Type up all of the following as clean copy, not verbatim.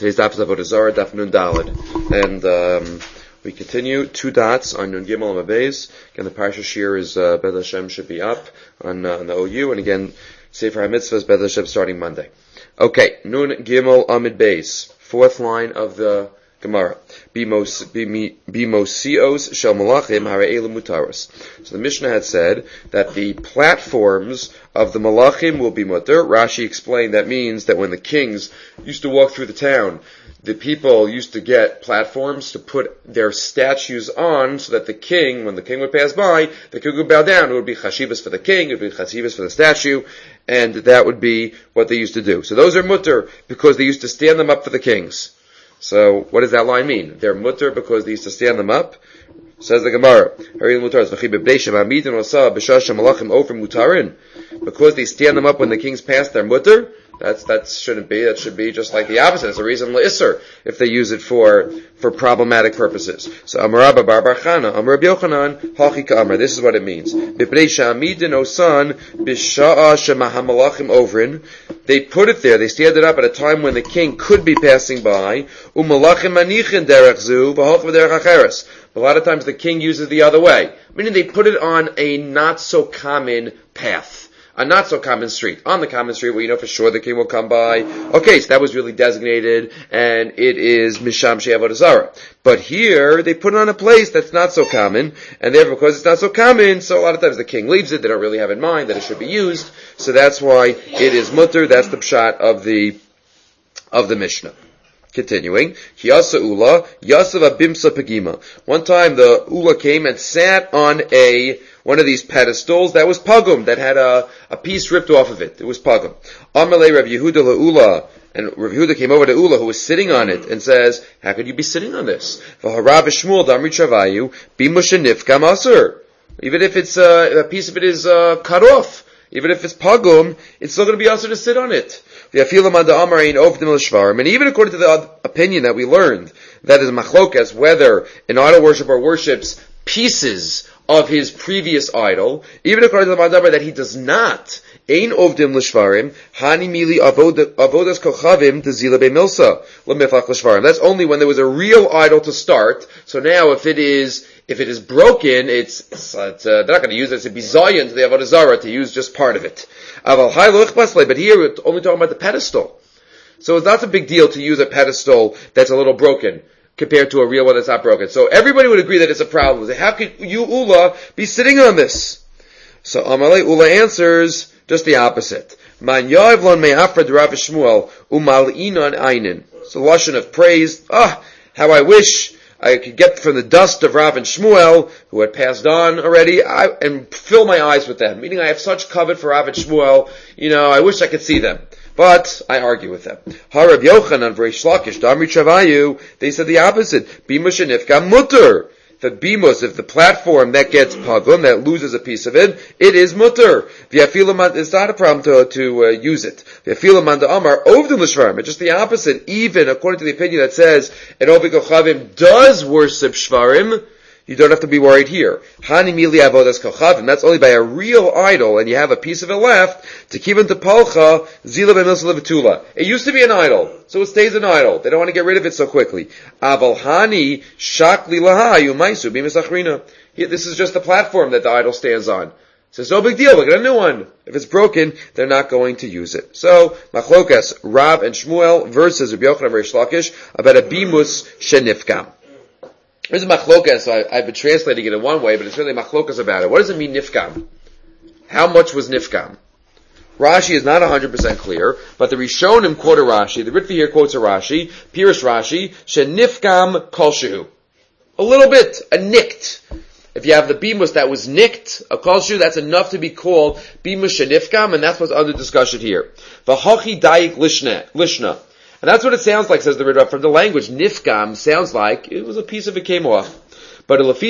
Today's daf is Avodah Zarah, daf Nun Daled. And we continue 2 dots on Nun Gimel and Mabez. Again, the Parsha Shir is Beth Hashem should be up on the OU. And again, Sefer HaMitzvah is Beth Hashem starting Monday. Okay, Nun Gimel Amid Beis. 4th line of the Gemara. Bimosios shel malachim hare'elu mutaros. So the Mishnah had said that the platforms of the malachim will be mutar. Rashi explained that means that when the kings used to walk through the town, the people used to get platforms to put their statues on so that the king, when the king would pass by, the king would bow down. It would be chashivas for the king, it would be chashivas for the statue, and that would be what they used to do. So those are mutar because they used to stand them up for the kings. So, what does that line mean? They're mutter because they used to stand them up. Says the Gemara, because they stand them up when the kings pass, they're mutter. That shouldn't be. That should be just like the opposite. It's a reason l'isser if they use it for problematic purposes. So Amar Abba Bar Bar Chana, Amar Rabbi Yochanan, Hachi Ka'amar. This is what it means. They put it there. They stand it up at a time when the king could be passing by. A lot of times the king uses the other way, meaning they put it on a not so common path. A not so common street. On the common street where you know for sure the king will come by. Okay, so that was really designated, and it is Misham She'avodah Zarah. But here, they put it on a place that's not so common, and therefore because it's not so common, so a lot of times the king leaves it, they don't really have in mind that it should be used, so that's why it is mutter. That's the pshat of the Mishnah. Continuing, Hiyasa Ula, Yasava Bimsa Pagima. One time the Ula came and sat on one of these pedestals that was pagum, that had a piece ripped off of it. It was pagum. Amalei Rav Yehuda LaUla, and Rav Yehuda came over to Ula, who was sitting on it, and says, how could you be sitting on this? V'harav Shmuel Damri Chavayu, Bimushanif Kamasur. Even if it's, a piece of it is, cut off, even if it's pagum, it's still going to be also to sit on it. And even according to the opinion that we learned, that is machlokas, whether an idol worshiper worships pieces of his previous idol, even according to the Madabar that he does not, ein ovdim l'shvarim, hani mili avodas kochavim tezila be'milsa, l'mifach l'shvarim. That's only when there was a real idol to start. So now if it is broken, they're not going to use it. It's a bizayon to the Avodah Zarah to use just part of it. But here we're only talking about the pedestal. So it's not a big deal to use a pedestal that's a little broken compared to a real one that's not broken. So everybody would agree that it's a problem. How could you, Ula, be sitting on this? So Amalei Ula answers just the opposite. Man yoivlon me'afra d'Rav Shmuel umal'inon einin. It's a lashon of praise. How I wish I could get from the dust of Rav and Shmuel, who had passed on already, and fill my eyes with them. Meaning I have such covet for Rav and Shmuel, I wish I could see them. But I argue with them. Harav Yochanan v'Reish Lakish Damri Chavayu, they said the opposite. Bimus shenifka mutter. If the platform that gets pagum, that loses a piece of it, it is mutter. It's not a problem to use it. It's just the opposite. Even according to the opinion that says an Ovid Kochavim does worship shvarim, you don't have to be worried here. Hani mili avodas kochavim. That's only by a real idol, and you have a piece of it left. To keep into palcha zila b'milsa levatula. It used to be an idol, so it stays an idol. They don't want to get rid of it so quickly. Aval hani shakli lahayu maisu b'misachrina. This is just the platform that the idol stands on. So it's no big deal. We'll get a new one. If it's broken, they're not going to use it. So machlokas Rav and Shmuel versus Rabbi Yochanan Reish Lakish about a bimus shenifkam. There's a machlokas, so I've been translating it in one way, but it's really machlokas about it. What does it mean, nifkam? How much was nifkam? Rashi is not 100% clear, but the Rishonim quote a Rashi, the Ritva here quotes a Rashi, Pirish Rashi, shenifkam kolshehu. A little bit, a nicked. If you have the bimus that was nicked, a kolshehu, that's enough to be called bimus shenifkam, and that's what's under discussion here. V'hachi dayik lishna. And that's what it sounds like, says the Ritva. From the language, nifkam sounds like it was a piece of it came off. But if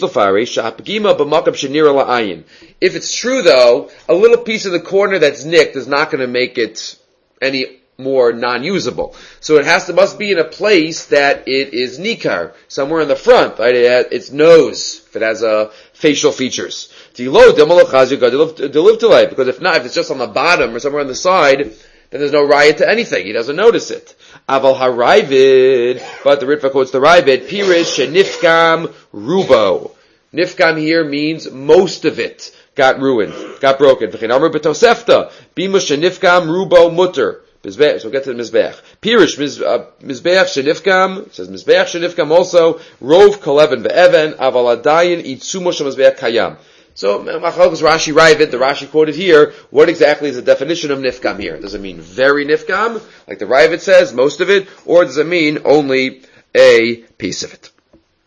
it's true though, a little piece of the corner that's nicked is not going to make it any more non-usable. So it must be in a place that it is nikar, somewhere in the front, right? Its nose, if it has facial features. Because if not, if it's just on the bottom or somewhere on the side, then there's no riot to anything. He doesn't notice it. Aval harayvid, but the Ritva quotes the Ravid, Pirish shenifkam rubo. Nifkam here means most of it got ruined, got broken. V'chein amar b'tosefta, bima shenifkam rubo mutter. So we'll get to the Mizbeach. Pirish, Mizbeach Shenifkam, it says Mizbeach Shenifkam also, Rov Koleven Ve'even, Aval Adayin Itzumo Shemizbeach Kayam. So, Machlokes Rashi Ravid, the Rashi quoted here, what exactly is the definition of Nifkam here? Does it mean very Nifkam, like the Ravid says, most of it, or does it mean only a piece of it?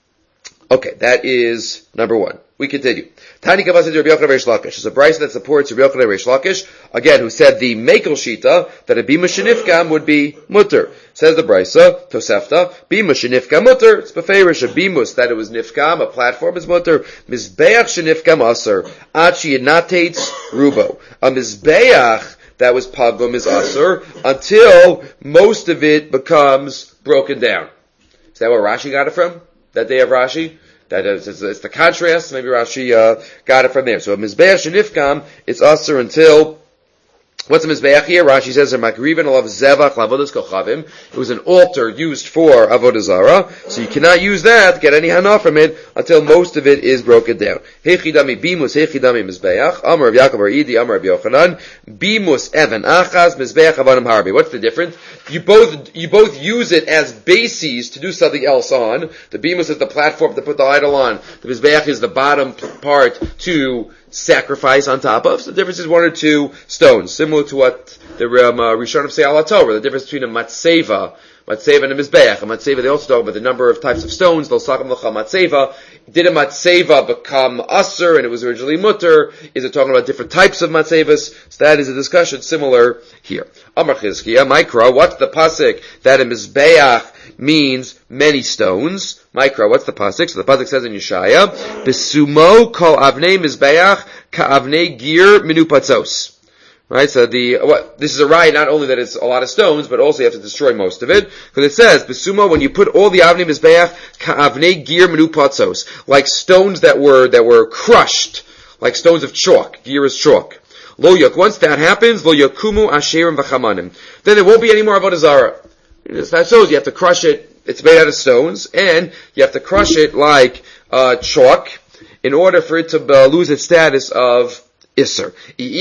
Okay, that is number one. We continue. Tani Kavas Rabbi Yochanan Reish Lakish. There's a brisa that supports Rabbi Yochanan Reish Lakish, again, who said the Mekel Shita, that a Bima Shenifkam would be mutter. Says the brisa, Tosefta, Bima Shenifkam mutter. It's beferish, a Bimus, that it was Nifkam, a platform is mutter. Mizbeach Shenifkam aser, Achi Yinates Rubo. A Mizbeach that was Pagum is aser, until most of it becomes broken down. Is that where Rashi got it from? That day of Rashi? That is, it's the contrast. Maybe Rashi got it from there. So a Mizbeach Shenifkam, it's aser until, what's a Mizbeach here? Rashi says, Makriven alav zevach lavodas kochavim. It was an altar used for avodah zarah, so you cannot use that, get any hana from it, until most of it is broken down. Hechidami bimus, hechidami Mizbeach, Amar Rav Yaakov Bar Idi, Amar Rav Yochanan, bimus even achaz, Mizbeach avanim harbi. What's the difference? You both use it as bases to do something else on. The bimus is the platform to put the idol on. The Mizbeach is the bottom part to sacrifice on top of. So the difference is one or two stones, similar to what the Rishonim say ala Torah. The difference between a matzeva and a mizbeach. A matzeva, they also talk about the number of types of stones. They'll sakam l'cha matzeva. Did a matzeva become aser and it was originally mutter? Is it talking about different types of matzevas? So that is a discussion similar here. Amar Chizkiya, Mikra, what's the pasuk that a mizbeach means many stones? Mikra, what's the pasuk? So the pasuk says in Yeshaya, Besumo kol avnei mizbeach ka avnei gir minupatzos. Right, so this is a riot, not only that it's a lot of stones, but also you have to destroy most of it. Because it says, Besumo, when you put all the avnei mizbeach ka avnei gir minupatzos, like stones that were crushed, like stones of chalk. Gir is chalk. Lo yak, once that happens, lo yakumu asherim v'chamanim. Then there won't be any more avodah zarah. That shows you have to crush it. It's made out of stones, and you have to crush it like chalk in order for it to lose its status of Isser.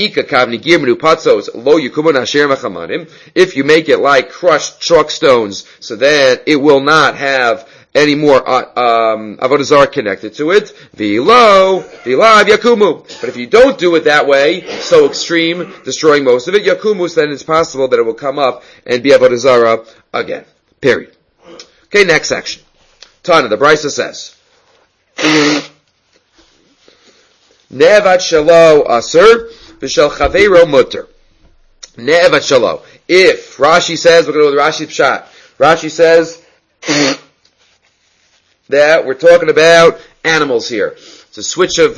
If you make it like crushed chalk stones, so that it will not have any more avodah zarah connected to it, vilav yakumu. But if you don't do it that way, so extreme, destroying most of it, yakumus, then it's possible that it will come up and be avodah zarah again. Period. Okay, next section. Tana, the Brisa says, Ne'evat shalo aser, v'shel chaveiro mutter. Ne'evat shalo. If Rashi says, we're going to go with Rashi's pshat. Rashi says that we're talking about animals here. It's a switch of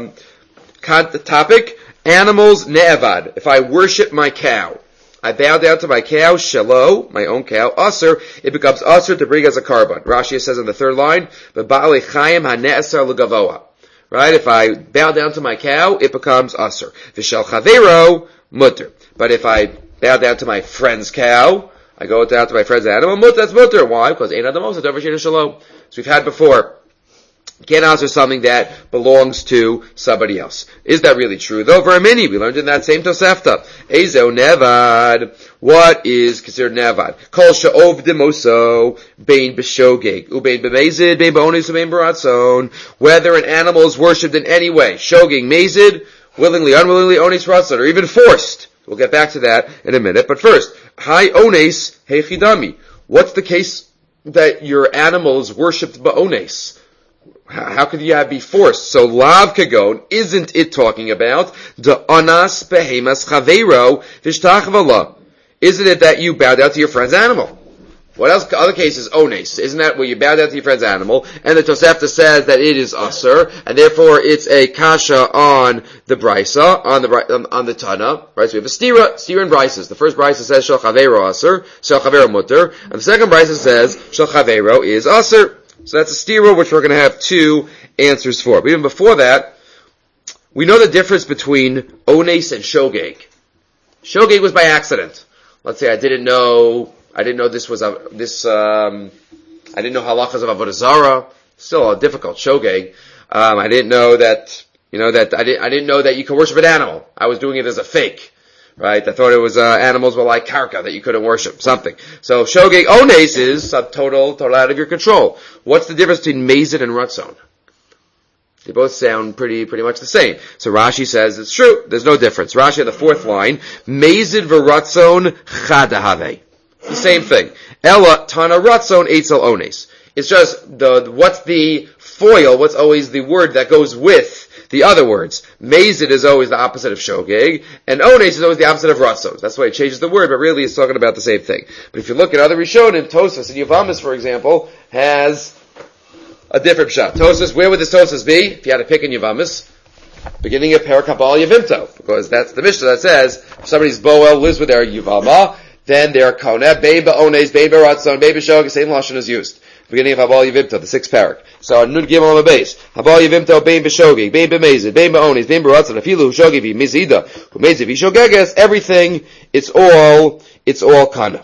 topic. Animals, ne'evad. If I worship my cow, I bow down to my cow, shalo, my own cow, aser, it becomes aser to bring as a carbon. Rashi says in the third line, v'ba'alei chayim ha'ne'asar l'gavoa. Right? If I bow down to my cow, it becomes aser. V'shel chaveiro, mutter. But if I bow down to my friend's cow, I go down to my friend's animal, mutter, that's mutter. Why? Because ein adam osa, dover shein shalom. So we've had before, you can't answer something that belongs to somebody else. Is that really true? Though, Vermini, we learned in that same Tosefta. Ezo nevad. What is considered nevad? Kol she'ov demoso, bein b'shogeg, ubein b'mezid, bein b'onis, ubein b'ratzon. Whether an animal is worshipped in any way, shogeg, mezid, willingly, unwillingly, onis, ratzon, or even forced. We'll get back to that in a minute. But first, hai ones, hechidami. What's the case that your animal is worshipped ba'ones? How could you be forced? So lav kagon, isn't it talking about the anas behemas chaveiro vishtachvala? Isn't it that you bow down to your friend's animal? What else? Other cases, ones. Isn't that where you bow down to your friend's animal? And the Tosefta says that it is aser, and therefore it's a kasha on the brisa, on the Tana. Right? So we have a stira and brises. The first brisa says shel chaveiro aser, shel chaveiro mutter, and the second brisa says shel chaveiro is aser. So that's a stira, which we're going to have two answers for. But even before that, we know the difference between ones and shogeg. Shogeg was by accident. let's say I didn't know this was I didn't know halachas of avodah zarah. Still a difficult shogeg. I didn't know that, I didn't know that you could worship an animal. I was doing it as a fake. Right? I thought it was, animals were like karka, that you couldn't worship, something. So, shogeg ones is total out of your control. What's the difference between mezid and ratzon? They both sound pretty much the same. So Rashi says it's true. There's no difference. Rashi on the fourth line, mezid v'ratzon chadahave. The same thing. Ella tana ratzon eitzel ones. It's just what's the foil, what's always the word that goes with the other words. Mezid is always the opposite of shogeg, and ones is always the opposite of ratzon. That's why it changes the word, but really it's talking about the same thing. But if you look at other Rishonim, Tosfos and Yavamis, for example, has a different shot. Tosfos, where would this Tosfos be? If you had to pick in Yavamis, beginning of Perek Kabbalah Yevimto, because that's the Mishnah that says, if somebody's Boel lives with their Yavama, then their Koneh, Beba Ones, Beba Ratzon, Beba Shogeg, same Lashon is used. Beginning of Habal Yevimto, the sixth parak. So Nun Gimel on the base. Habal Yevimto, Bein B'Shogeg, Bein B'Mezid, Bein B'Onis, Bein B'Ratzon, Afilu Shogeg V'Mizida, V'Mezid V'Shogeges, everything, it's all kana.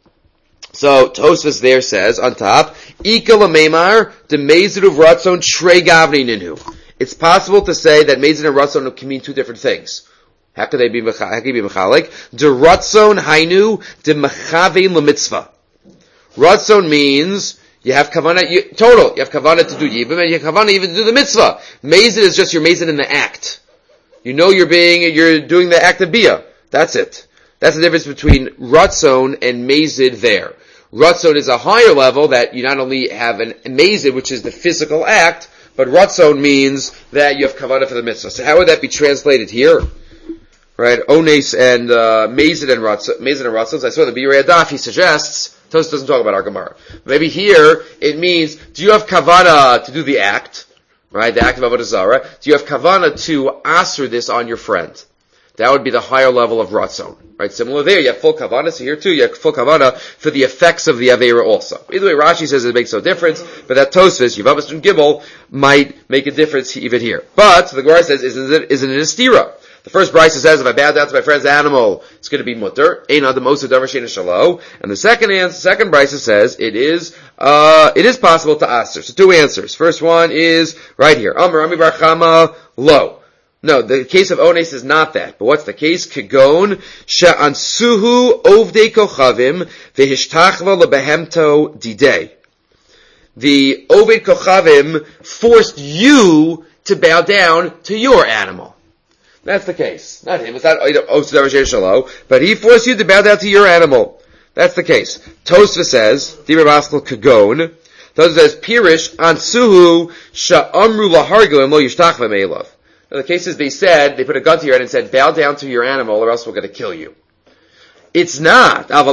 So Tosfos there says, on top, Ika L'Meimar, De Mezid Uv Ratzon, Shrei Gavni Ninu. It's possible to say that Mezid and Ratzon can mean two different things. How could they be mechalik? De Ratzon Hainu, De Mechavein L'Mitzvah. Ratzon means you have kavanah, you have kavanah to do yibum, and you have kavanah even to do the mitzvah. Mezid is just your mezid in the act. You're doing the act of bia. That's it. That's the difference between ratzon and mezid there. Ratzon is a higher level that you not only have an mezid, which is the physical act, but ratzon means that you have kavanah for the mitzvah. So how would that be translated here? Right? Ones and, mezid and ratzon. I saw the Birei Adaf, he suggests, Tosfos doesn't talk about our Gemara. Maybe here, it means, do you have kavanah to do the act? Right? The act of avodah zarah. Do you have kavanah to asr this on your friend? That would be the higher level of ratzon. Right? Similar there, you have full kavanah, so here too, you have full kavanah for the effects of the avera also. Either way, Rashi says it makes no difference, but that Tosfos, Yavamis and Gimel, might make a difference even here. But, the Gemara says, isn't it a stira? The first brisa says, if I bow down to my friend's animal, it's going to be mutter. Ein adam osu davar she'eino shelo. And the second brisa says, it is possible to aser. So two answers. First one is right here. Amar Rami bar Chama lo. No, the case of ones is not that. But what's the case? Kegon she'ansuhu ovdei kochavim v'hishtachva lebehemto didei. The oved kochavim forced you to bow down to your animal. That's the case. Not him. It's not Osu Davar Shelo, but he forced you to bow down to your animal. That's the case. Tosfos says, Dibur Maskal Kagon. Tosfos says, Pirish Ansuhu Sha'amru Lahargim Lo Yishtachva Me'elav. Now the case is they put a gun to your head and said, bow down to your animal or else we're going to kill you. It's not. It's not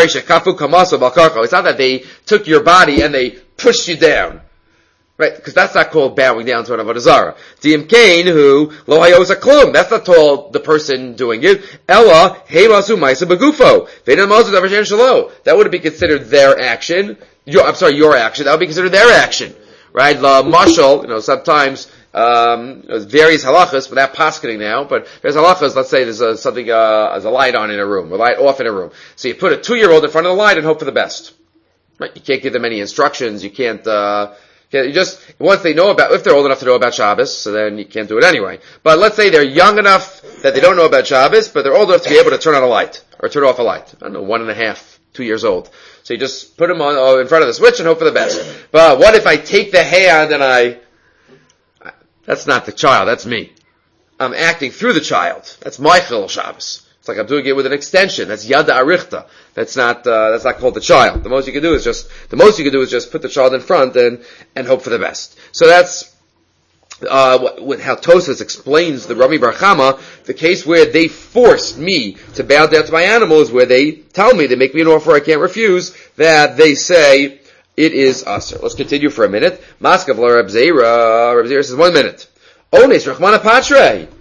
that they took your body and they pushed you down. Right, because that's not called bowing down to an avodah zarah. Diem kain who lo hayos klum. That's not told the person doing it. Ella heimasu ma'isa begufo. V'ein mazu davar she'eino shelo. That would be considered their action. Your action. That would be considered their action. Right? La mashal. Sometimes various halachas without paskening now, but there's halachas. Let's say there's there's a light on in a room, or light off in a room. So you put a 2-year-old in front of the light and hope for the best. Right? You can't give them any instructions. You can't. You just, once they know if they're old enough to know about Shabbos, so then you can't do it anyway. But let's say they're young enough that they don't know about Shabbos, but they're old enough to be able to turn on a light, or turn off a light. I don't know, 1.5, 2 years old. So you just put them in front of the switch and hope for the best. But what if I take the hand and that's not the child, that's me. I'm acting through the child. That's my Chilul Shabbos. It's like I'm doing it with an extension. That's Yada Arichta. That's not called the child. The most you can do is just put the child in front and hope for the best. So that's, with how Tosfos explains the Rami bar Chama, the case where they forced me to bow down to my animal is where they tell me, they make me an offer I can't refuse, that they say it is aser. Let's continue for a minute. Maskav la Reb Zera says 1 minute. Ones Rachmana Patre.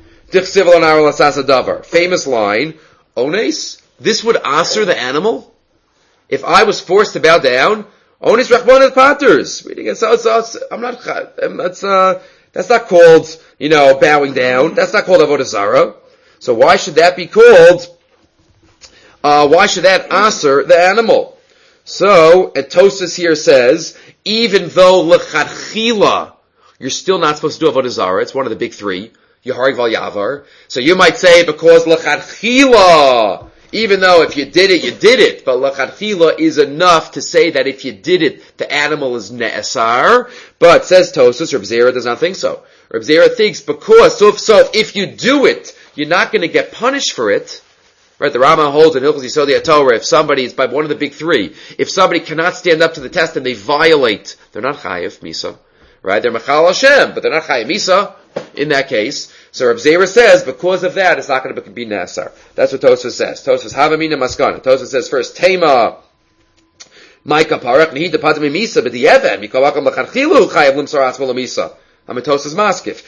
Famous line, Ones, this would aser the animal? If I was forced to bow down, Ones Rachmana Paters. That's not called, bowing down. That's not called avodah zarah. So why should that be called why should that aser the animal? So, Tosfos here says, even though lechatchila, you're still not supposed to do avodah zarah, it's one of the big three, Yehareg val yavar. So you might say, because lechatchila, even though if you did it, you did it, but lechatchila is enough to say that if you did it, the animal is ne'asar. But says Tosfos, Reb Zera does not think so. Reb Zera thinks because, so if you do it, you're not going to get punished for it. Right, the Rama holds in Hilchos Yisodei HaTorah, if somebody is by one of the big three, if somebody cannot stand up to the test and they violate, they're not chayiv misa, right? They're machal Hashem, but they're not chayiv misa in that case. So Reb Zera says, because of that, it's not going to be nasar. That's what Tosfos says. Tosfos havamina maskana. Tosfos says first, tema, Maika parach nihid depadim misa, but the even mikol akam lachanchilu chayiv limsar atzmo lemisa. Tosfos maskif.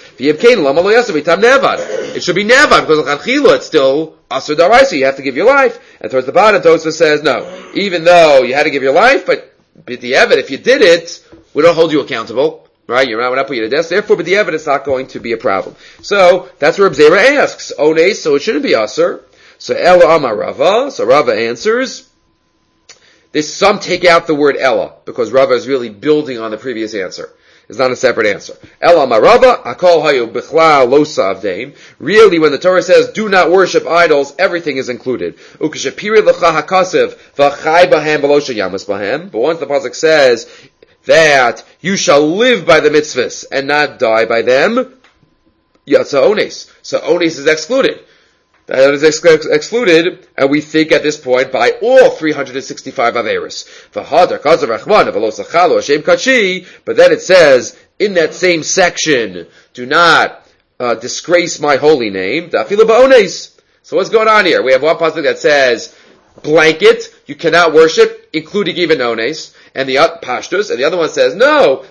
It should be nevad because l'chanchila it's still asur daraisa. You have to give your life. And towards the bottom, Tosfos says no. Even though you had to give your life, but the evid, if you did it, we don't hold you accountable. Right? We're not putting you to death. Therefore, but the evid, it's not going to be a problem. So that's where Reb Zera asks. Ones, so it shouldn't be asur. So Ella Amar Rava. So Rava answers. Some take out the word Ella because Rava is really building on the previous answer. It's not a separate answer. Ela marava, akol hayu bichlal lo savdein. Really, when the Torah says, do not worship idols, everything is included. Ukeshapiri l'cha hakasev, v'chai bahem v'lo sheyamas bahem. But once the pasuk says that you shall live by the mitzvahs and not die by them, yatsa ones. So ones is excluded. That is excluded, and we think at this point by all 365 Averis. But then it says, in that same section, do not disgrace my holy name. So what's going on here? We have one pasuk that says, blanket, you cannot worship, including even ones, and the pashtus, and the other one says, no,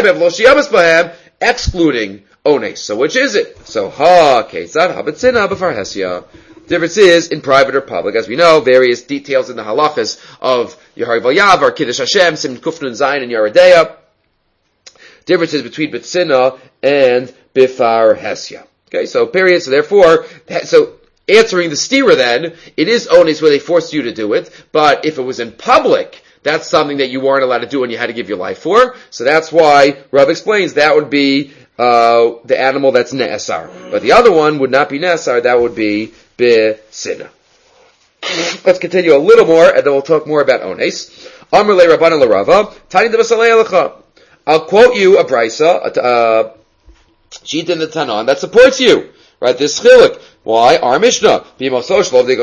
excluding ones. So which is it? So ketzad habetzina b'farhesia. Difference is in private or public. As we know, various details in the halachas of Yehareg val yavar, Kiddush Hashem, Sim Kufnun Zayin, and Yeredeya. Differences between betzina and b'farhesia. Okay, so period. So therefore, answering the stira then, it is ones where they forced you to do it, but if it was in public, that's something that you weren't allowed to do and you had to give your life for. So that's why Rav explains that would be the animal that's ne'asar. But the other one would not be ne'asar, that would be b'sina. Let's continue a little more, and then we'll talk more about ones. Amr le Rabbanan l'Rava, Tani devasalei alecha. I'll quote you a brisa, sheet in the Tanan, that supports you. Right, this chiluk. Why? Our Mishnah. Our Mishnah,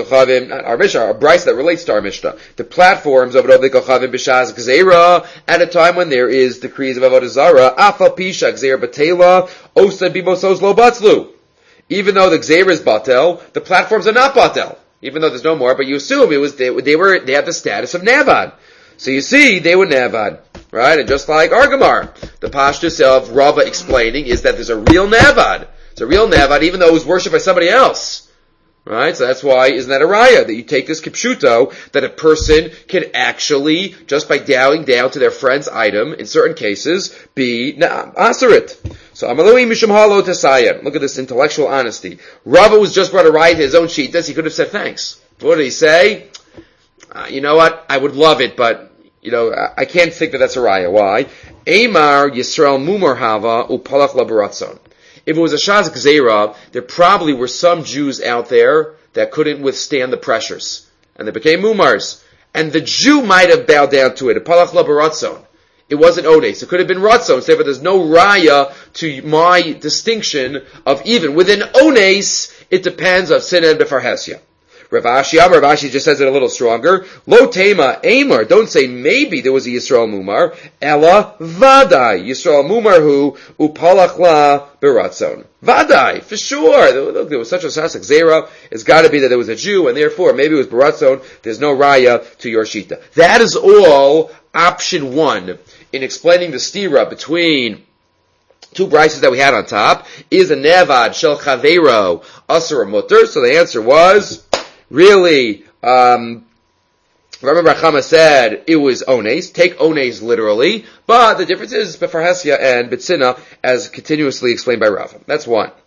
a brisa that relates to our Mishnah. The platforms of Avodah Kochavim b'shas gzeira, at a time when there is decrees of Avodah Zarah, afal pisha gzeira batela, osa bimosos lo batzlu. Even though the gzeira is batel, the platforms are not batel. Even though there's no more, but you assume they had the status of navad. So you see, they were navad. Right? And just like Argamar, the pashtus of Rava explaining is that there's a real navad. It's a real navad, even though it was worshipped by somebody else. Right? So that's why, isn't that a raya? That you take this kipshuto, that a person can actually, just by bowing down to their friend's item, in certain cases, be asarit. So, Amalui Mishum Halo Tasayim. Look at this intellectual honesty. Rava was just brought to write his own shitas, he could have said thanks. What did he say? You know what? I would love it, but, I can't think that that's a raya. Why? Eimar Yisrael Mumar Hava Upalach Labaratzon. If it was a Shaz Gzeira, there probably were some Jews out there that couldn't withstand the pressures. And they became Mumars. And the Jew might have bowed down to it. Palach la baratzon. It wasn't Odes. It could have been Ratzon. So therefore there's no Raya to my distinction of even within Ones, it depends of Sin and Befarhesia. Rav Ashi just says it a little stronger. Lo tema Amar. Don't say maybe there was a Yisrael Mumar. Ella Vadai. Yisrael Mumar who upalach la beratzon. Vadai, for sure. Look, there was such a Sasak Zera. It's got to be that there was a Jew, and therefore maybe it was beratzon. There's no Raya to your Shita. That is all option one in explaining the stira between two brises that we had on top. Is a nevad shel chavero asur mutter? So the answer was really, Rabbi Barchama said it was ones. Take ones literally, but the difference is befarhesia and betzina, as continuously explained by Rav. That's one.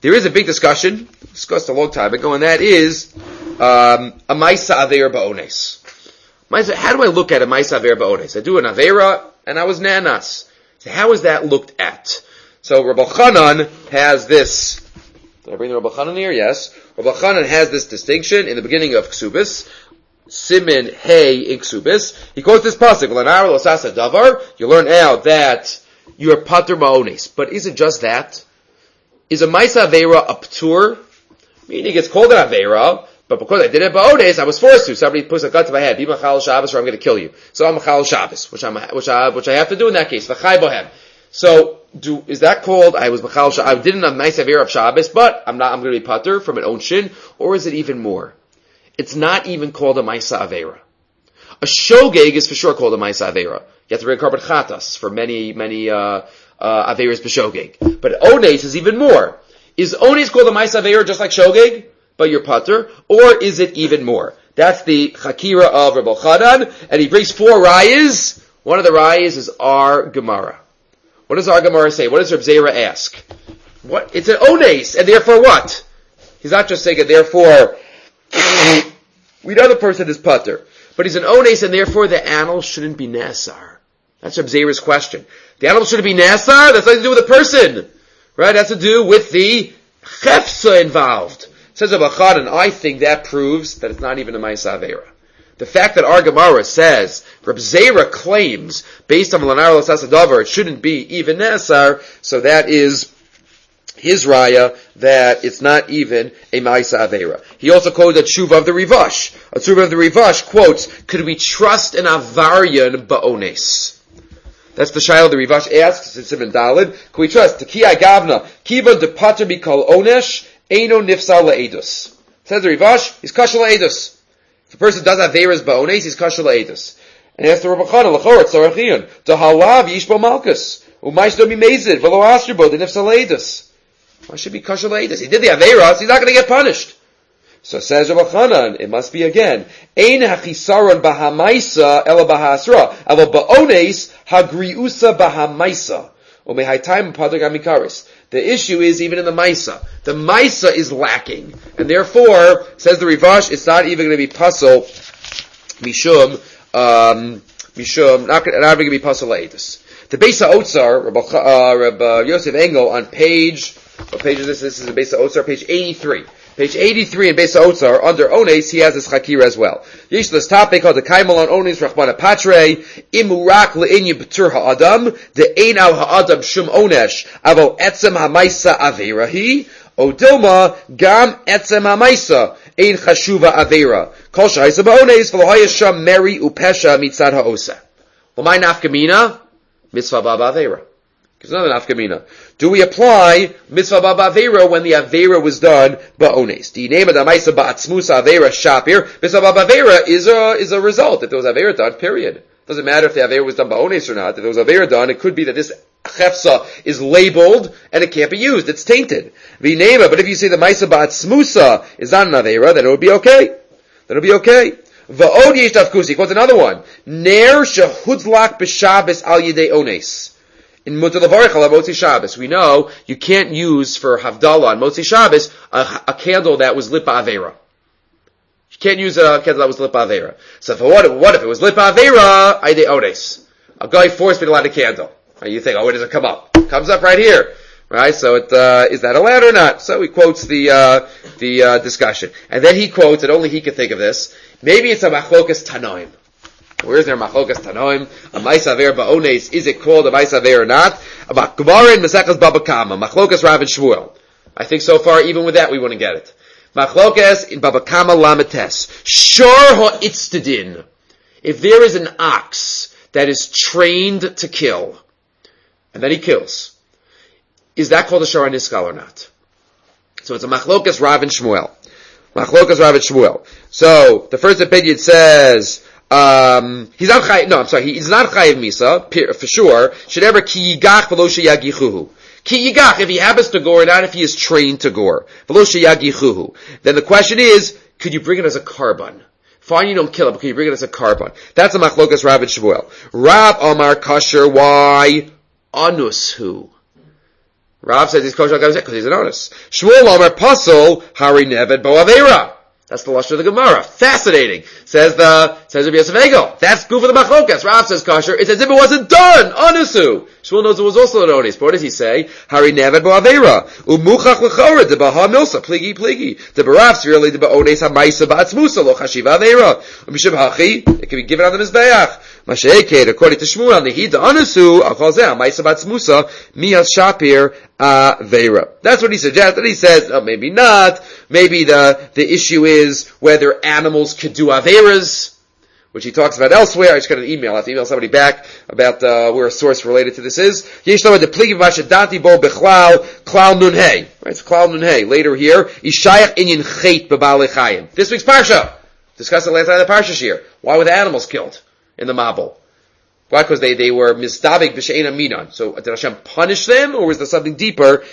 There is a big discussion, discussed a long time ago, and that is a Maisa Aveira Ba'ones. How do I look at a Maisa Aveira Ba'ones? I do an Aveira, and I was Nanas. So how is that looked at? So Rabbi Chanan has this. Did I bring the Rabbi Chanan here? Yes. Rabbi Chanan has this distinction in the beginning of Ksubis. Simin Hey in Ksubis. He quotes this pasuk, L'nar Losasa Davar. You learn out that you're Pater Ma'ones. But is it just that? Is a Maisa Aveira a Ptur? Meaning it's called an Aveira, but because I did it Ba'ones, I was forced to. Somebody puts a gun to my head, be Machal Shabbos or I'm going to kill you. So I'm Machal Shabbos, which I have to do in that case. V'chai Bohem. So, is that called, I was Machal Shabbos, I didn't have nice Aveira of Shabbos, but I'm going to be Pater from an own shin, or is it even more? It's not even called a Maisa Aveira. A Shogeg is for sure called a Maisa Aveira. You have to bring a Korban Chatas for many Aveiras b'Shogeg. But Ones is even more. Is Ones called a Maisa Aveira just like Shogeg, but you're Pater, or is it even more? That's the Chakira of Rabbi Chanan, and he brings 4 rayas. One of the rayas is Ar Gemara. What does our Gemara say? What does Reb Zera ask? What? It's an Ones, and therefore what? He's not just saying it, therefore, we know the person is Pater. But he's an Ones, and therefore the animal shouldn't be Nasar. That's Reb Zera's question. The animal shouldn't be Nasar? That's nothing to do with the person. Right? That's to do with the Chefsa involved. Says Rabbi Chanan, I think that proves that it's not even a Maisa Aveira. The fact that our Gemara says, Reb Zera claims, based on L'nar L'sasa Davar, it shouldn't be even Nasar, so that is his raya, that it's not even a Maisa Aveira. He also quoted a Tshuva of the Rivash. A Tshuva of the Rivash quotes, could we trust an Avaryan Ba'ones? That's the Shaila the Rivash asks, in Siman Daled, could we trust? Tekiyah Gavna, Kiva de Pater Mikol Onesh, Eino Nifsal Le'edus. Says the Rivash, he's Kasher Le'edus. If a person does Aveiras Ba'ones, he's Kasher Le'edus. And he asks the Rabbi Chanan, L'chor, Tzarachion, Tahalav Yishbo Malkus, U'maish do Mimezid, V'lo Asherbo, the Nifsal Le'edus. Why should be Kasher Le'edus? He did the Aveiras, he's not going to get punished. So says Rabbi Chanan, it must be again, Ein hachisaron bahamaisa ela bahasra, ela ba'ones hagriusa bahamaisa. The issue is even in the Maisa. The Maisa is lacking. And therefore, says the Rivash, it's not even going to be puzzle Mishum, not going to be puzzle Le'edus. The Beis HaOtzar, Rabbi Yosef Engel, on page, what page is this? This is the Beis HaOtzar, page 83. Page 83 in Beis HaOtzar, under Ones, he has this Chakira as well. Yesh this topic called the Kaimal on Ones Rachmana Patre, Imurak le'inyin B'tur ha'adam, the Ein al ha'adam shum Onesh, avo etzem ha'maisa aveirahi, Odilma gam etzem ha'maisa, ein chashuva aveira. Kol sha'isa ba'ones, v'lohaya sham meri upesha mitzad ha'osa. L'may nafkamina? Mitzvah ba'ba aveira. There's another nafkamina. Do we apply mitzvah ba'aveira when the aveira was done ba'ones? Do you name it amaisa ba'atzmusa aveira shapir? Mitzvah ba'aveira is a result. If there was aveira done, period. Doesn't matter if the aveira was done ba'ones or not. If there was aveira done, it could be that this chefsa is labeled and it can't be used. It's tainted. We name it, but if you say the maisa ba'atzmusa is not an aveira, then it would be okay. Then it'll be okay. Va'od yesh tavkusi. Quotes another one. Ner shehudlak b'shabes al yidei ones. In Mutar Levarich ala Motzi Shabbos, we know you can't use for Havdalah on Motzi Shabbos a candle that was lit ba'aveira. You can't use a candle that was lit ba'aveira. So what if it was lit ba'aveira? Aydei Ones. A guy forced me to light a candle. And you think, where does it come up? It comes up right here. Right? So is that allowed or not? So he quotes the discussion. And then he quotes, and only he can think of this, maybe it's a machlokas tanoim. Where is there machlokas tanoim? A Maisa Aveira ba'ones, is it called a Maisa Aveira or not? About Gemara in Maseches Baba Kama, machlokas Rav and Shmuel. I think so far, even with that, we wouldn't get it. Machlokas in Baba Kama Lametes. Shor ha'itzdin. If there is an ox that is trained to kill, and then he kills, is that called a Shor ha'niskal or not? So it's a machlokas Rav and Shmuel. Machlokas Rav and Shmuel. So, the first opinion says, he's not chayiv misa, for sure. Should ever ki yigach v'lo sheyagichuhu. Ki yigach, if he happens to gore, not if he is trained to gore. V'lo sheyagichuhu. Then the question is, could you bring it as a carbon? Fine, you don't kill it, but can you bring it as a carbon? That's a machlokas Rav and Shmuel. Rav Amar Kasher, why? Anushu. Rav says he's kosher because he's an onus. Shmuel Omer Pasol Hari Neved Bo Avera. That's the lashon of the Gemara. Fascinating. Says Rabbi Yosef Egel. That's good for the machlokas. Rav says kosher. It's as if it wasn't done. Anusu. Shmuel knows it was also an onis. But what does he say? Hari Neved Bo Avera. Umuchach l'chora de Baha Milsa. Pligi. De Barav Svirli de Ba'ones HaMaisa Ba'atzmusa Lo Chashiva Avera. Umishim Hachi. It can be given on the Mizbeach. Masheiked, according to Shmuel, on the Hida Anusu, Achazeh, Maisa Batzmusa, Miyas Shapir, Veira. That's what he suggested. He says, maybe not. Maybe the issue is whether animals could do Averas, which he talks about elsewhere. I just got an email. I have to email somebody back about, where a source related to this is. Yeshlama de Pligi Vashadati Bo Bechlal, Klal Nun Hey. Right, it's Klal Nun Hey. Later here, Ishayach Inyan Chet B'Balei Chayim. This week's Parsha. Discussed it last night in the Parsha Shir. Why were the animals killed in the Mabul? Why? Because they were mizdabek b'she'ein aminan. So did Hashem punish them, or was there something deeper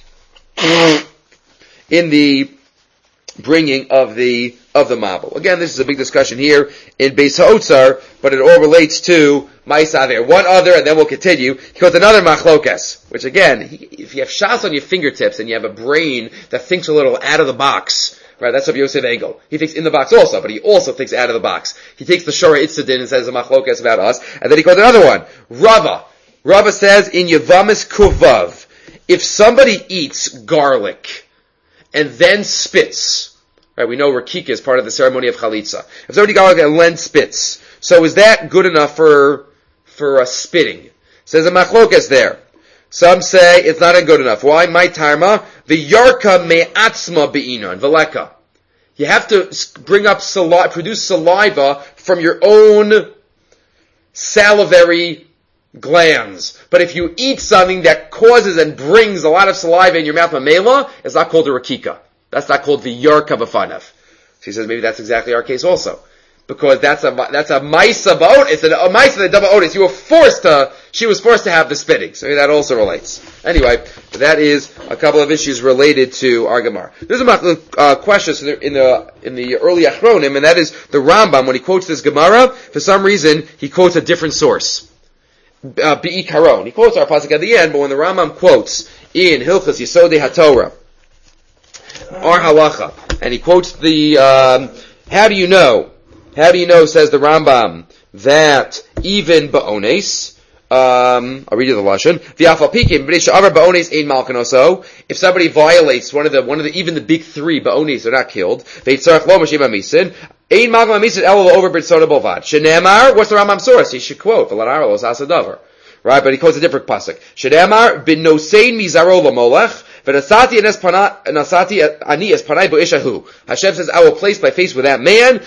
in the bringing of the Mabul? Again, this is a big discussion here in Beis HaOtzar, but it all relates to Ma'isa Aver. One other, and then we'll continue. He quotes another machlokas, which again, if you have shas on your fingertips and you have a brain that thinks a little out of the box. Right, that's Rabbi Yosef Egel. He thinks in the box also, but he also thinks out of the box. He takes the Shora Itzadin and says a machlokas about us, and then he quotes another one. Rava says in Yavamis Kuvav, if somebody eats garlic and then spits, right, we know Rakika is part of the ceremony of Chalitza. If somebody eats garlic and then spits, so is that good enough for spitting? Says a machlokas there. Some say it's not good enough. Why? My tarma, the yarka me'atzma be'inon, veleka. You have to produce saliva from your own salivary glands. But if you eat something that causes and brings a lot of saliva in your mouth, mamela, it's not called a rakika. That's not called the yarka b'fanav. She says maybe that's exactly our case also. Because that's a maisa ba'ot, it's a maisa that double otis. She was forced to have the spitting. So that also relates. Anyway, that is a couple of issues related to our Gemara. There's a question in the early Achronim, and that is the Rambam, when he quotes this Gemara, for some reason, he quotes a different source. Bi'i Karon. He quotes our pasuk at the end, but when the Rambam quotes in Hilchas Yesodei HaTorah, Ar Halacha, and he quotes the, how do you know, says the Rambam, that even ba'ones, I'll read you the lashon. If somebody violates one of the even the big three ba'ones, they're not killed. What's the Rambam source? He should quote right, but he quotes a different pasuk. Shneimar bin nosein mizaro lamolech. Hashem says, I will place my face with that man,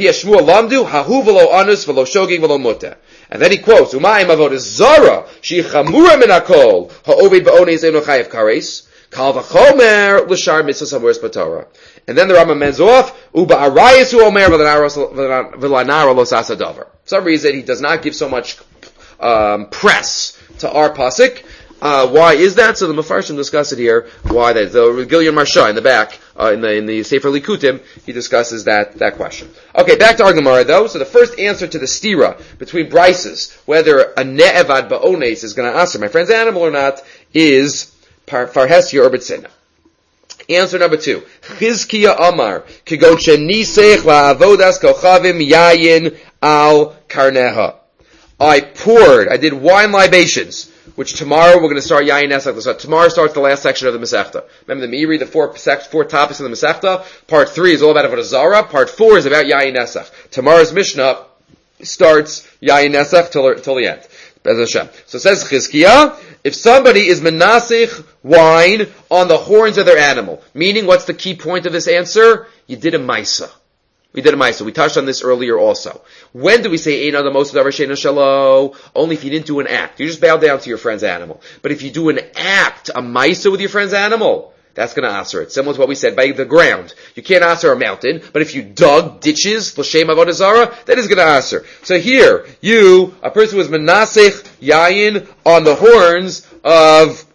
and then he quotes, Umayim avodah zara, she chamura min hakol, ha'ovid ba'onei zeinu chayev kares, kal v'chomer l'shar mitzvahs hamuras b'Torah. And then the Rambam ends off, uba arayesu omer v'lanara lo sasa davar. For some reason, he does not give so much press to our pasuk. Why is that? So the Mefarshim discuss it here. Why that? The Gilyon Marsha in the back, in the Sefer Likutim, he discusses that question. Okay, back to our Gemara though. So the first answer to the stira between brises, whether a ne'evad ba'ones is going to answer my friend's animal or not, is farhesia or b'tzina. Answer number 2. Chizkiya Amar, kigon shenisech la'avodas kochavim yayin al karneha. I did wine libations, which tomorrow we're going to start Yayin Nesach. So tomorrow starts the last section of the Masechta. Remember the Meiri, the four topics of the Masechta? Part 3 is all about Avodah Zarah. Part 4 is about Yayin Nesach. Tomorrow's Mishnah starts Yayin Nesach till the end. Bez Hashem. So it says Chizkiah, if somebody is menasich wine on the horns of their animal, meaning what's the key point of this answer? You did a Maisa. We did a Maisa. We touched on this earlier also. When do we say Ein Adam Mosav Davar She'eino Shelo? Only if you didn't do an act. You just bow down to your friend's animal. But if you do an act, a Maisa with your friend's animal, that's going to answer it. Similar to what we said by the ground. You can't answer a mountain, but if you dug ditches, l'shem avodah zara, that is going to answer. So here, a person who is menasech yayin on the horns of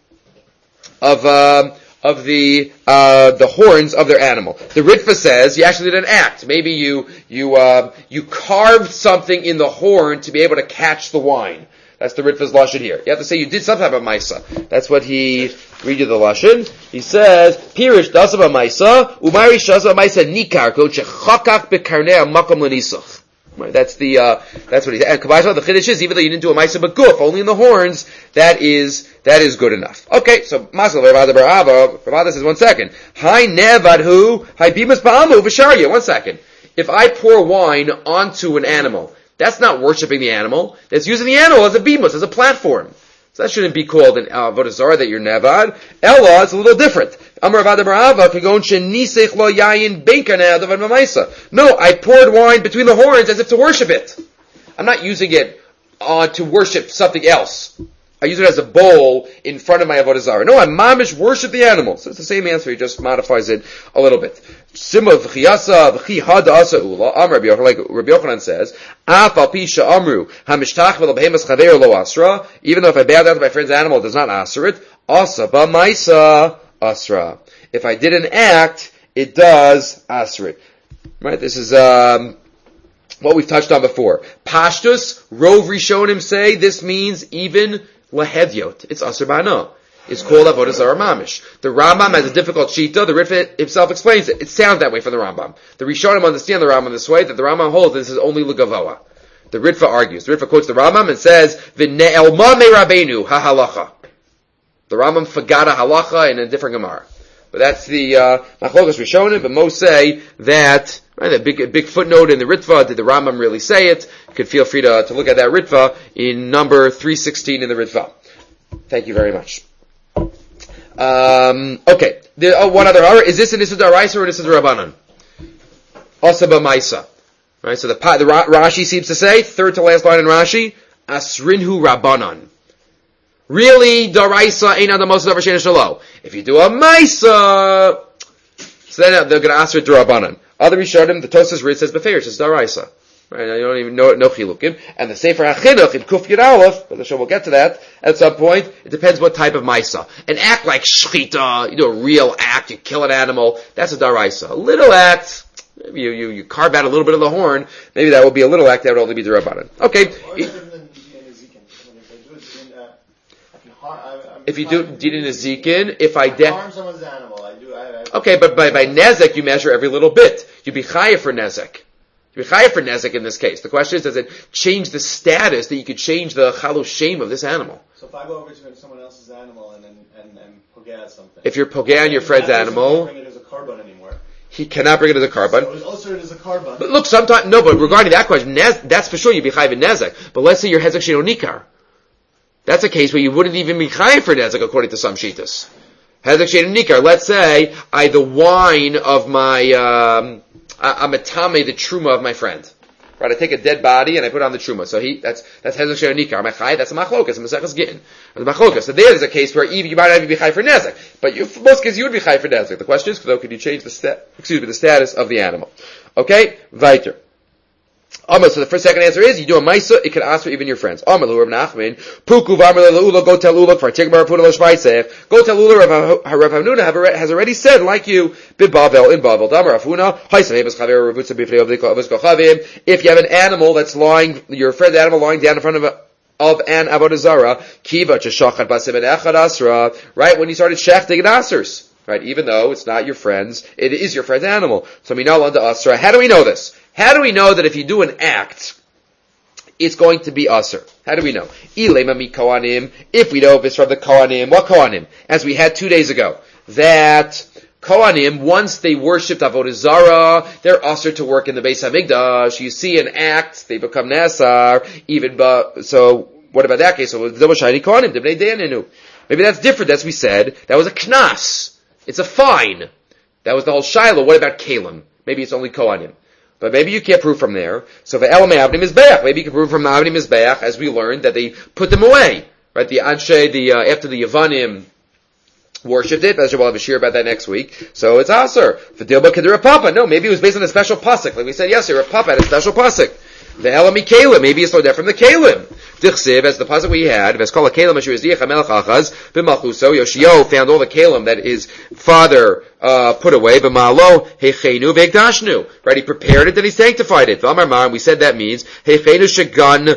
the horns of their animal. The Ritva says you actually did an act. Maybe you carved something in the horn to be able to catch the wine. That's the Ritva's Lashon here. You have to say you did some type of Maisa. That's what he read you the Lashon. He says, Pirish dasaba Maisa, Umari shazaba Maisa nikar, ko shechakak bekarnei makom lenisach. Right, that's what he said. And Kabbalah, the Chiddush is, even though you didn't do a Maisa Beguf, only in the horns, that is good enough. Okay, so Masal Ravada Barava, Ravada says, 1 second. Hi Nevadhu, hi Bimas Pa'amu, Visharya, 1 second. If I pour wine onto an animal, that's not worshiping the animal, that's using the animal as a bimus, as a platform. So that shouldn't be called an avodah zarah that you're nevad. Ella, it's a little different. Amar Ravada Barava, kagon shenisech lo yayin beinkana adav mamaisa. No, I poured wine between the horns as if to worship it. I'm not using it to worship something else. I use it as a bowl in front of my avodah zarah. No, I mamish worship the animal. So it's the same answer, he just modifies it a little bit. Sima v'chiyasa v'chi hada asa ula. Amar Rabbi Yochanan, like Rabbi Yochanan says, af al pisha amru hamishtach v'labhemas chaver lo asra. Even though if I bow down to my friend's animal, it does not asra it. Asa b'maisa asra. If I did an act, it does asra it. Right? This is what we've touched on before. Pashtus, Rov Rishonim say this means even lahedyot. It's asr ba'ana. It's called avodah zarah mamish. The Rambam has a difficult shita. The Ritva himself explains it. It sounds that way from the Rambam. The Rishonim understand the Rambam this way, that the Rambam holds this is only legavoa. The Ritva argues. The Ritva quotes the Rambam and says, "V'ne'elma me Rabbeinu ha-halacha." The Rambam forgot a halacha in a different Gemara. But that's the Machlokas Rishonim. But most say that, right, a big footnote in the Ritva. Did the Rambam really say it? You could feel free to look at that Ritva in number 316 in the Ritva. Thank you very much. Okay. One other. Is this an Issa D'Oraisa or an Issa D'Rabbanan? Asaba Maisa. Right. So the Rashi seems to say, third to last line in Rashi, Asrinhu Rabbanan. Really, D'Oraisa ain't on the most of Shena Shalo. If you do a Maisa, so then they're going to ask for D'Rabbanan. Other Rishonim, the Tosas Rid says Beferish, it's D'Oraisa. Right, now you don't even know chilukim. And the Sefer HaChinuch in Kuf Yud Aleph, but the show we'll get to that at some point. It depends what type of Maisa. An act like Shchita, you do a real act, you kill an animal, that's a D'Oraisa. A little act, maybe you carve out a little bit of the horn, maybe that would be a little act, that would only be D'Rabbanan. Okay. If you do Din Nezikin, if I harm someone's animal, okay, but by Nezek you measure every little bit. You'd be chayav for Nezek. You'd be chayav for Nezek in this case. The question is, does it change the status that you could change the chalus shem of this animal? So if I go over to someone else's animal and pogea something. If you're pogea on your friend's animal, bring it as a carbon anymore. He cannot bring it as a carbon. So it was also as a carbon. But look, sometimes but regarding that question, that's for sure you'd be chayav in Nezek. But let's say you're hezek sheno nikar. That's a case where you wouldn't even be chayav for Nezek according to some shitas. Hezek sheno nikar. Let's say the wine of my I'm a tame the truma of my friend. Right, I take a dead body and I put on the truma. So that's hezek sheno nikar. Am I chayav? That's a machlokas. A maseches gittin. The machlokas. So there's a case where even you might not even be chayav for Nezek, but for most cases you would be chayav for Nezek. The question is, though, could you change the status of the animal? Okay, weiter. So the second answer is, you do a maisa, it can ask for even your friends. Go tell Ula, Rav Hamnuna has already said, like you, in Bavel. If you have an animal that's your friend's animal lying down in front of an avodah zarah, right, when you started shechting it asers. Right, even though it's not your friend's, it is your friend's animal. So how do we know this? How do we know that if you do an act, it's going to be aser? How do we know? If we know if it's from the Kohanim, what Kohanim? As we had 2 days ago, that Kohanim, once they worshipped avodah zarah, they're aser to work in the Beis Hamikdash. You see an act, they become nasar. So what about that case? So maybe that's different. As we said, that was a knas. It's a fine. That was the whole Shiloh. What about Kalim? Maybe it's only Kohanim. But maybe you can't prove from there. So for Elamei Avnei Mizbeach, maybe you can prove from Avnei Mizbeach, as we learned, that they put them away. Right? The Anshe, after the Yavanim worshipped it, as we'll have a shir about that next week. So it's Aser. For Dilba Kedira Papa. No, maybe it was based on a special pasuk. Like we said yesterday, Papa had a special pasuk. The Elami Kalim, maybe it's no different from the Kalim. Dichsiv, as the pasuk we had, Veskala Kalim Asher Yizdiach HaMelech Achaz, B'malchuso, Yoshio found all the Kalim that his father put away, B'malo, Heichenu V'egdashnu. Right, he prepared it, then he sanctified it. V'amar Mar, we said that means, Heichenu Shagan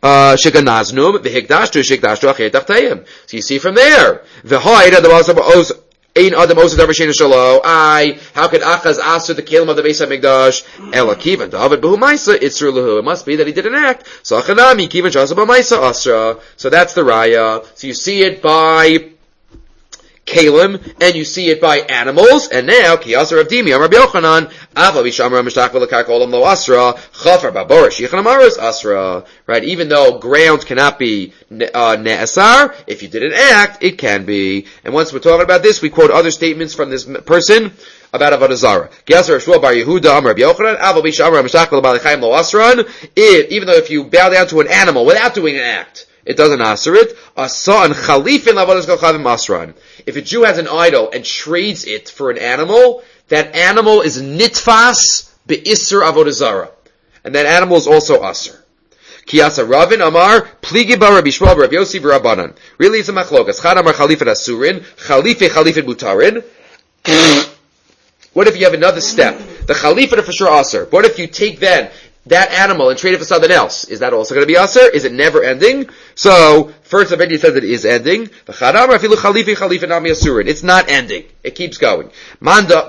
sheganaznum v'hikdashtu shekdashtu achet tachtayim. So you see from there, v'hoida the Ein Adam Osa Davar Shein Shalo. How could Achaz answer the Kalim of the Beis HaMikdash? Ela Kivan David Behu Maisa Itzur Lahu. It must be that he did an act. So Achanami Kivan Shasa B'Maisa Asra. So that's the Raya. So you see it by Kalim, and you see it by animals, and now, Kiyasar of Dimi, Amar B'Yochanan, Ava Bishamar Mishtach V'Lekar Kolam Lo Asra, Chafar Babora, Shichan Amaris Asra. Right, even though ground cannot be Ne'asar, if you did an act, it can be. And once we're talking about this, we quote other statements from this person about Avodah Zarah. Kiyasar Shmuel Bar Yehuda, Amar B'Yochanan, Ava Bishamar Mishtach V'Lekar Lo Asran, even though if you bow down to an animal without doing an act, it doesn't answer it. Asan chalifin lavodas kochavim masran. If a Jew has an idol and trades it for an animal, that animal is nitfas be'isser avodah zara, and that animal is also asr. Kiyasa Ravin Amar pligi bar Rabbi Shmuel Rabbi Yossi v'Rabbanan. Really, it's a machlokas. Chad Amar chalifin asurin, chalifin mutarin. What if you have another step? The chalifin are for sure asr. What if you take then that animal and trade it for something else? Is that also going to be aser? Is it never ending? So, first opinion says it is ending. It's not ending. It keeps going. What's the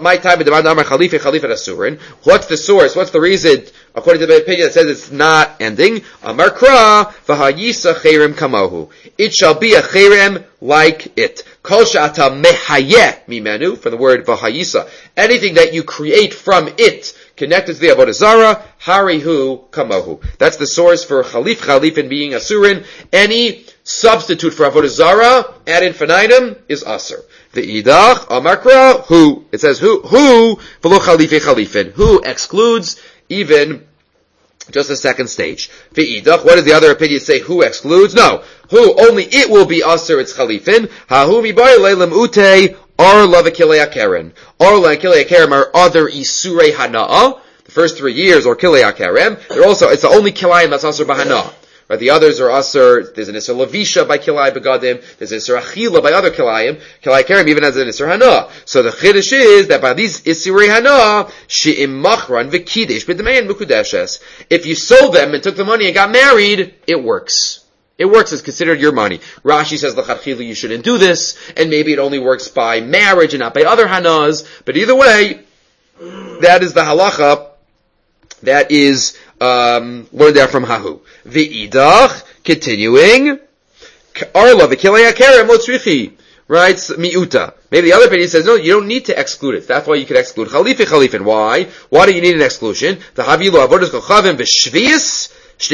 source? What's the reason, according to the opinion, that says it's not ending? Amar Kra, v'hayisa cherem kamahu. It shall be a cherem like it. Kol she'ata mehayeh mimenu, from the word v'hayisa. Anything that you create from it, connected to the Avodah Zarah, harihu kamahu. That's the source for chalifin being asurin. Any substitute for Avodah Zarah ad infinitum is asur. The idach amakra who, it says who v'lo chalifin, who excludes even just the second stage. The idach, what does the other opinion say? Who excludes? No, who only it will be asur. It's chalifin. Hahu mibai leilam ute. Arla v'kilei akeren. Arla and kilei akeren are other isurei hana'ah. The first 3 years, or kilei akeren, they're also, it's the only kilayim that's asur b'hana'ah. Right, the others are asur. There's an isur lavisha by kilai begadim. There's an isur achila by other kilayim. Kilei akeren even has an isur hana'ah. So the chiddush is that by these isurei hana'ah, she'im machran v'kidesh b'demein mukudeshes. If you sold them and took the money and got married, it works. It works, it's considered your money. Rashi says, l'chadchila, you shouldn't do this, and maybe it only works by marriage and not by other hanaz, but either way, that is the halacha that is learned out from Hahu. V'idach, continuing, arla v'kilei hakerem lo tzrichi, right, miuta. Maybe the other opinion says, no, you don't need to exclude it. That's why you can exclude chalifin. Why? Why do you need an exclusion? The havilu avodas kochavim v'shvius, both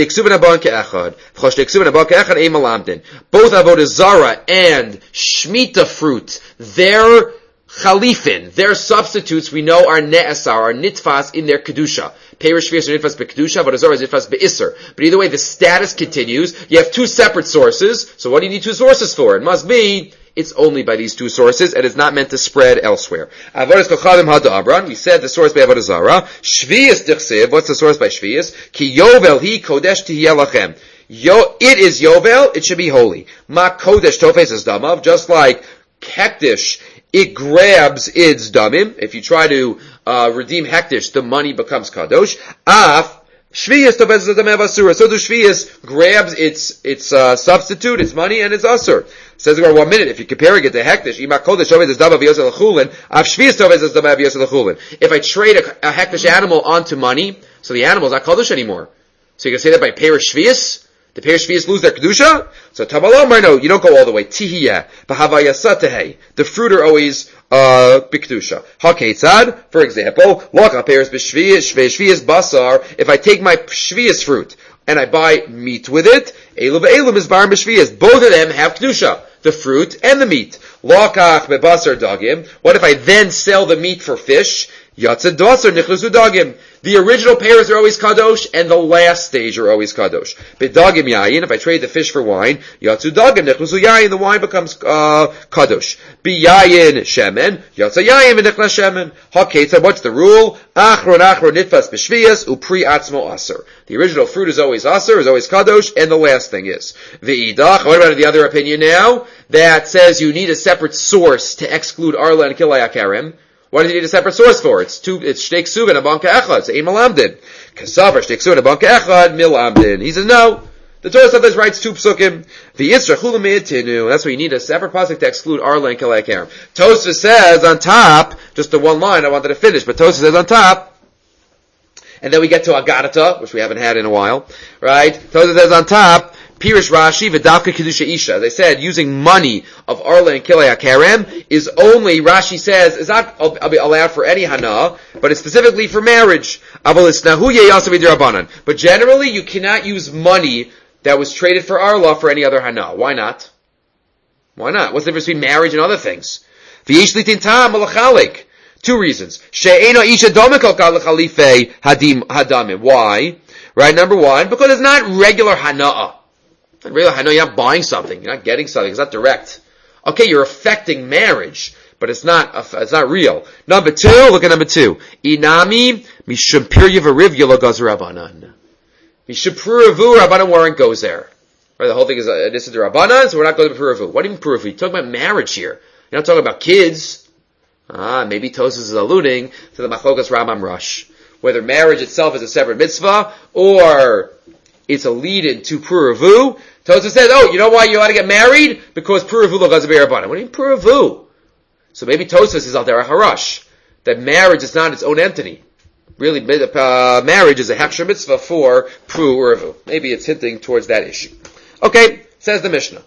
Avodah Zarah and Shemitah fruit, their chalifin, their substitutes, we know are ne'asar, are nitfas in their kedusha. Perish shvius are nitfas bekedusha, Avodah Zarah is nitfas be'isser. But either way, the status continues. You have two separate sources. So what do you need two sources for? It must be it's only by these two sources, and it's not meant to spread elsewhere. Avodas kochavim hada'abran, we said the source by Avodah Zarah. Shvius dichsev, what's the source by Shvius? Ki yovel hi kodesh tihiyeh lachem. It is yovel, it should be holy. Ma kodesh tofes es damav, just like hektish, it grabs its damim. If you try to redeem hektish, the money becomes kadosh. Af, Shvius tofes es damav asura. So the Shvius grabs its substitute, its money, and its asur. Says the 1 minute, if you're comparing it to hektish, if I trade a hektish animal onto money, so the animal is not kadosh anymore. So you can say that by perish shvius, the perish shvius lose their kedusha. So tabalom, no, you don't go all the way. Tihiyah, b'havayasatehei. The fruit are always b'kedusha. Haketzad, for example, laka perish b'shvius basar. If I take my shvius fruit and I buy meat with it, elu ve'elu mizbar b'shvius. Both of them have kedusha. The fruit and the meat. Lokach bebasar dagim. What if I then sell the meat for fish? Yatzed dasar nichlusu dagim. The original pairs are always kadosh, and the last stage are always kadosh. Bedagim yayin. If I trade the fish for wine, yatzu dagim nichlusu yayin. The wine becomes kadosh. Biyayin shemen. Yatzu yayin v'nichlas shemen. Haketza. What's the rule? Achron nitfas b'shvias upri atzmo aser. The original fruit is always aser, is always kadosh, and the last thing is v'idach. What about the other opinion now? That says you need a separate source to exclude arla and kilei akarim. What do you need a separate source for? It's shtei ksuv and a banka echad. It's ein malamdin. Kasavar shtei ksuv and a banka echad milamdin. He says no. The Torah sometimes writes 2 psukim. The Yisra Chulu Me'etinu. That's why you need a separate pasuk to exclude Arla and Kilei Karim. Tosfos says on top, just the one line I wanted to finish, but Tosfos says on top, and then we get to Agadata, which we haven't had in a while, right? Tosfos says on top, Pirish Rashi v'davka kedusha isha. They said using money of Arla and Kilei Karim is only, Rashi says, is not allowed for any hana, but it's specifically for marriage. But generally, you cannot use money that was traded for Arla for any other hana. Why not? Why not? What's the difference between marriage and other things? 2 reasons. Why? Right, number one, because it's not regular hana'ah. Regular hana'ah, you're not buying something, you're not getting something, it's not direct. Okay, you're affecting marriage, but it's not real. Number 2, look at number 2. Inami mishum pirya v'riv yolagaz rabbanan. Mishapuravu, Rabbanan warrant goes there. Right, the whole thing is, this is the Rabbanan, so we're not going to Puravu. What do you mean Puravu? You're talking about marriage here. You're not talking about kids. Maybe Tosfos is alluding to the Machlokas Rambam Rush. Whether marriage itself is a separate mitzvah, or it's a lead-in to Puravu. Tosfos says, you know why you ought to get married? Because Puravu lo gazabi Rabbanan. What do you mean Puravu? So maybe Tosfos is al derech harash, that marriage is not its own entity. Really, marriage is a hechsher mitzvah for pru or avu. Maybe it's hinting towards that issue. Okay, says the Mishnah.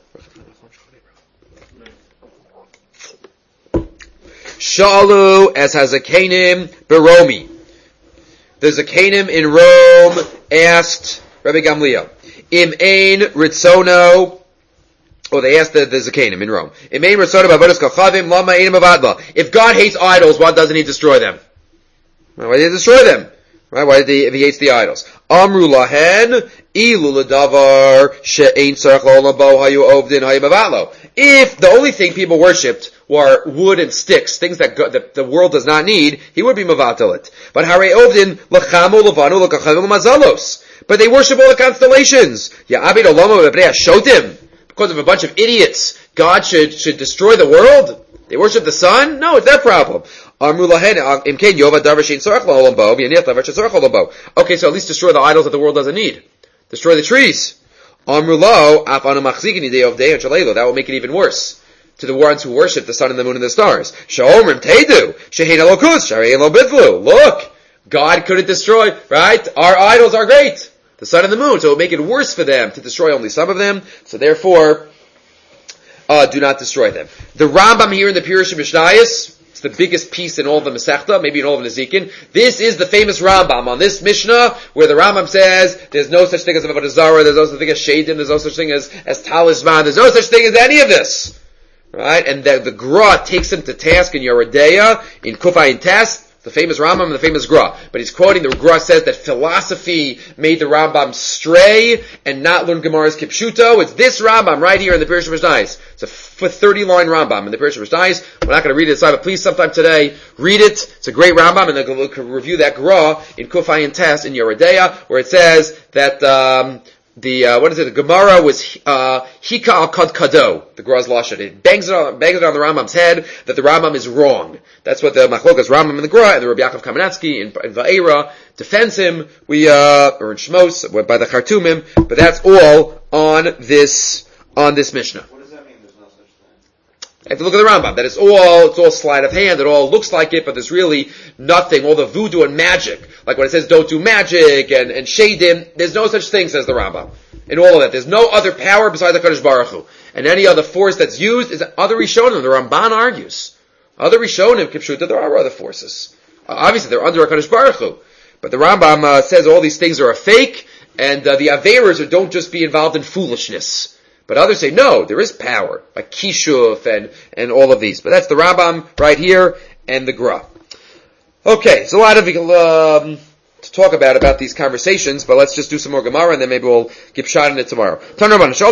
Shalu as hazakanim beromi. The zakanim in Rome asked Rabbi Gamliel, Im ein ritzono. They asked the zakanim in Rome. Im ein ritzono b'avodas kachavim lama ein mavadla. If God hates idols, why doesn't He destroy them? Why did He destroy them? Right? Why did if He hates the idols? Amru lahen ilu l'davar she'ein tzarech la'olam bo hayu ovdin hayu mavatlo. If the only thing people worshipped were wood and sticks, things that the world does not need, He would be mavatel it. But harei ovdin l'chamu l'vanu l'kachavim l'mazalos. But they worship all the constellations. Ya'abed olamo b'bnei hashotim. Because of a bunch of idiots, God should destroy the world? They worship the sun? No, it's their problem. Okay, so at least destroy the idols that the world doesn't need. Destroy the trees. That will make it even worse to the ones who worship the sun and the moon and the stars. Look, God couldn't destroy, right? Our idols are great. The sun and the moon. So it will make it worse for them to destroy only some of them. So therefore, do not destroy them. The Rambam here in the Pirush Mishnayos, it's the biggest piece in all of the Masechta, maybe in all of the Nezikin. This is the famous Rambam on this Mishnah, where the Rambam says, there's no such thing as Avodah Zarah, there's no such thing as Shadim, there's no such thing as talisman, there's no such thing as any of this. Right? And the Gra takes him to task in Yeridea, in Kufayin Test, the famous Rambam and the famous Gra. But he's quoting, the Gra says that philosophy made the Rambam stray and not learn Gemara's Kipshuto. It's this Rambam right here in the Pirush Mishnayos. It's a 30-line Rambam in the Pirush Mishnayos. We're not going to read it inside, but please sometime today, read it. It's a great Rambam, and then review that Gra in Kufayin Test in Yeridea, where it says that, the Gemara was, Hika al Kad Kado, the Gra's Lashon. It bangs it on the Rambam's head that the Rambam is wrong. That's what the Machlokas Rambam in the Gra and the Rabbi Yaakov Kamenetsky in Va'era defends him. Or in Shmos, by the Khartoumim, but that's all on this Mishnah. What does that mean, there's no such thing? I have to look at the Rambam. That it's all sleight of hand, it all looks like it, but there's really nothing, all the voodoo and magic. Like when it says don't do magic and shadim, there's no such thing, says the Rambam. In all of that. There's no other power besides the Kadosh Baruch Hu. And any other force that's used is other Rishonim. The Ramban argues. Other Rishonim, Kipshuta, there are other forces. Obviously, they're under a Kadosh Baruch Hu. But the Rambam says all these things are a fake, and the Averas don't just be involved in foolishness. But others say, no, there is power, like Kishuf and all of these. But that's the Rambam right here, and the Gra. Okay, it's a lot of to talk about these conversations, but let's just do some more Gemara, and then maybe we'll give shot in it tomorrow. The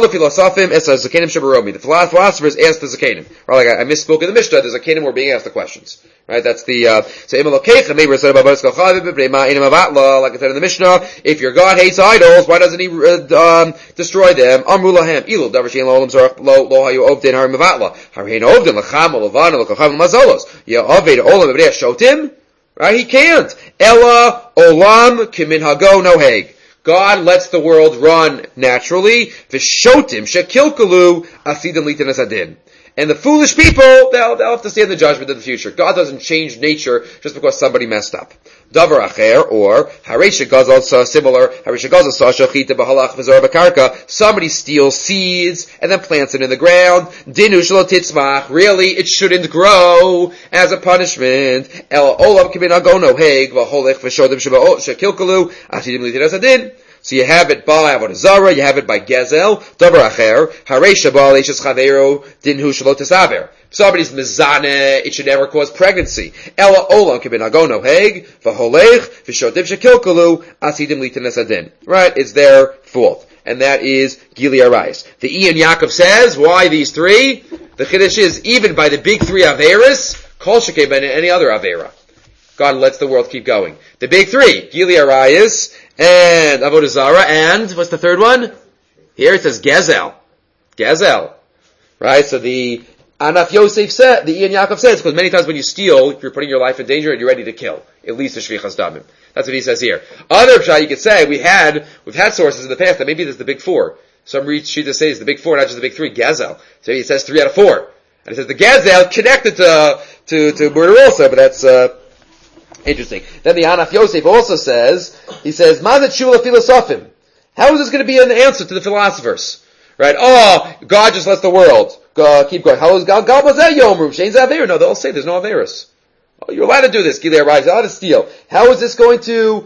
philosophers asked the Zakanim. Right, like I misspoke in the Mishnah, the Zakanim were being asked the questions. Right, that's the, like I said in the Mishnah, if your God hates idols, why doesn't He destroy them? Right, He can't. Ella olam kiminhago noheg. God lets the world run naturally. V'shotim shekilkalu asidim litenas adin. And the foolish people, they'll have to stand the judgment in the future. God doesn't change nature just because somebody messed up. Davar acher, or haresha gazal, similar, haresha gazal sa shachita b'halach v'zor b'karka. Somebody steals seeds and then plants it in the ground. Dinu shelo titzmach. Really, it shouldn't grow as a punishment. El olam kibin agono heg v'holech v'shodim shekilkalu asidim litinas adin. So you have it by Avodah Zarah, you have it by Gezel, Davar Acher, Haresha Ba'al Eishes Chavero, Dinhu Shelo Tesaver. If somebody's mezaneh, it should never cause pregnancy. Ela Olam Kibin Agono Heg, V'holech, V'shodim Shekilkalu, Asidim Litenes Adin. Right? It's their fault. And that is Gili Arayis. The Ian Yaakov says, why these three? The Chiddush is, even by the big three Averas, Kol Shekei Ben any other Avera. God lets the world keep going. The big three, Gili Arayis, and Avodah Zarah, and what's the third one? Here it says Gezel. Gezel. Right? So the Anaf Yosef said, the Ian Yaakov says, because many times when you steal, if you're putting your life in danger and you're ready to kill. At least the Shvichas Damim. That's what he says here. Other pshat you could say, we've had sources in the past that maybe there's the big four. Some Shita says the big four, not just the big three, Gezel. So he says 3 out of 4. And he says the Gezel connected to murder also, but that's, interesting. Then the Anaf Yosef also says, he says, Mazat Shula Philosophim. How is this going to be an answer to the philosophers? Right? Oh, God just lets the world keep going. How is God? God was that Yomru? Shane's Aver. No, they'll say there's no Averis. Oh, you're allowed to do this. Gilei Arayis, you're allowed to steal. How is this going to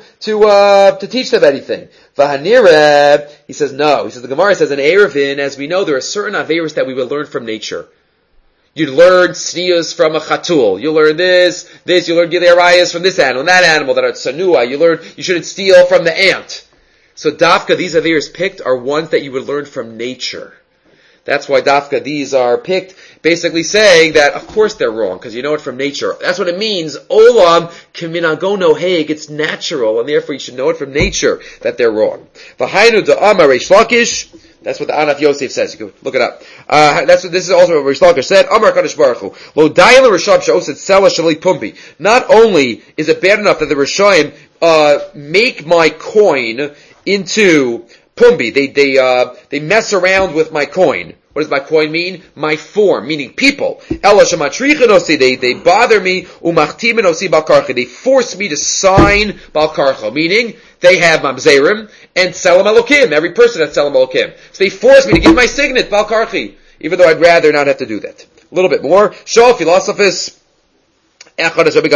teach them anything? Vahanireh, he says no. He says, the Gemara says, in Erevin, as we know, there are certain Averis that we will learn from nature. You learn sneas from a chatul. You learn this. You learn Gilei Arayis from this animal, that animal that are tsanua. You shouldn't steal from the ant. So dafka, these averis picked are ones that you would learn from nature. That's why dafka, these are picked, basically saying that, of course they're wrong, because you know it from nature. That's what it means. Olam keminagono heg, it's natural, and therefore you should know it from nature that they're wrong. V'hainu da'amar Reish Lakish, that's what the Anaf Yosef says. You can look it up. This is also what Reish Lakish said. Amar Kadosh Baruch Hu. Lo dayan l'Risham she'oset sela sheli pumbi. Not only is it bad enough that the Rishayim make my coin into pumbi. They mess around with my coin. What does my coin mean? My form, meaning people. Ela shematrichenosi, they bother me. Umachtimenosi balkarcha. They force me to sign balkarcha, meaning they have mamzerim and tselem elokim. Every person has tselem elokim. So they force me to give my signet balkarchi, even though I'd rather not have to do that. A little bit more. Shol philosophus. You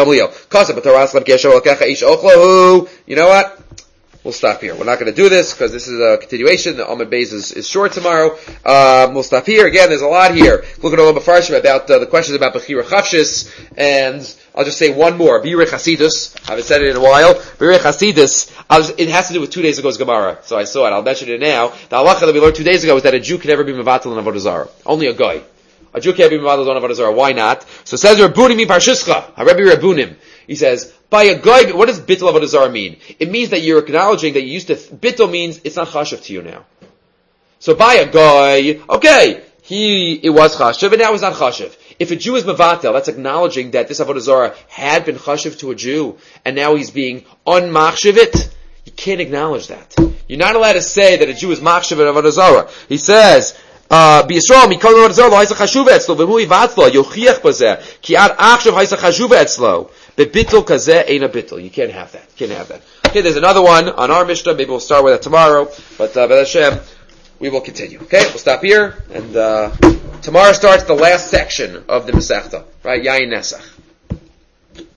know what? We'll stop here. We're not going to do this because this is a continuation. The Amud Beis is short tomorrow. We'll stop here. Again, there's a lot here. Look at all the Mefarshim about the questions about Bechira Chavshis, and I'll just say one more. Birei Chasidus. I haven't said it in a while. Birei Chasidus. It has to do with 2 days ago's Gemara, so I saw it. I'll mention it now. The halacha that we learned 2 days ago is that a Jew can never be mevatel in Avodah Zarah. Only a guy. A Jew can't be mevatel on Avodah Zarah. Why not? So it says Rabbunim mi Parshischa. Rabbi Rabbunim. He says, by a guy, what does bittul Avodah Zarah mean? It means that you're acknowledging that you used to, bittul means it's not chashav to you now. So by a guy, okay, it was chashav, and now it's not chashav. If a Jew is mevatel, that's acknowledging that this Avodah Zarah had been chashav to a Jew, and now he's being unmachshavit. You can't acknowledge that. You're not allowed to say that a Jew is machshav in Avodah Zarah. He says, B'Yisrael mikol Avodah Zarah lo haysa chashuv etzlo, v'hu yivatzlo, yochiach b'zeh, ki ad achshav haysa chashuv etzlo. But bittul kazeh ain't a bittul. You can't have that. Okay, there's another one on our Mishnah. Maybe we'll start with that tomorrow. But B'ez Hashem, we will continue. Okay, we'll stop here. And tomorrow starts the last section of the Masechta. Right? Yayin Nesach.